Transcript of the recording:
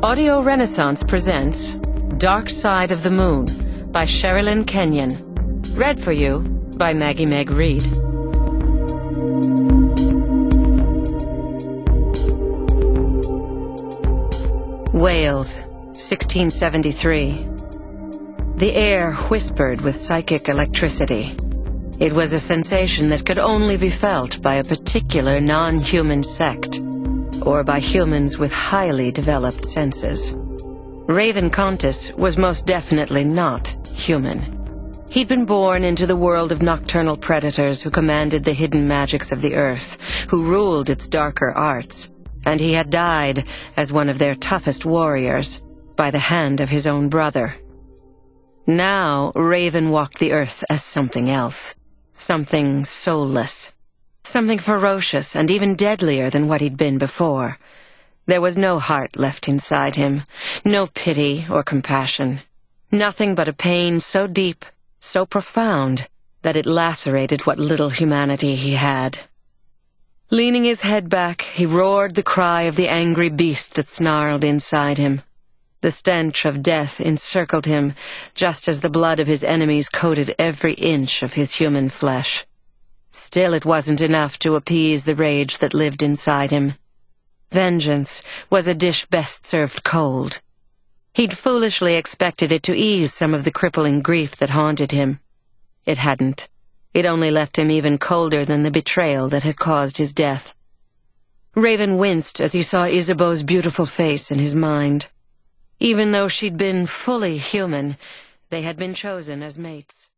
Audio Renaissance presents Dark Side of the Moon by Sherilyn Kenyon. Read for you by Maggie Meg Reed. Wales, 1673. The air whispered with psychic electricity. It was a sensation that could only be felt by a particular non-human sect, or by humans with highly developed senses. Raven Contis was most definitely not human. He'd been born into the world of nocturnal predators who commanded the hidden magics of the earth, who ruled its darker arts, and he had died as one of their toughest warriors, by the hand of his own brother. Now Raven walked the earth as something else, something soulless. Something ferocious and even deadlier than what he'd been before. There was no heart left inside him, no pity or compassion. Nothing but a pain so deep, so profound, that it lacerated what little humanity he had. Leaning his head back, he roared the cry of the angry beast that snarled inside him. The stench of death encircled him, just as the blood of his enemies coated every inch of his human flesh. Still, it wasn't enough to appease the rage that lived inside him. Vengeance was a dish best served cold. He'd foolishly expected it to ease some of the crippling grief that haunted him. It hadn't. It only left him even colder than the betrayal that had caused his death. Raven winced as he saw Isabeau's beautiful face in his mind. Even though she'd been fully human, they had been chosen as mates.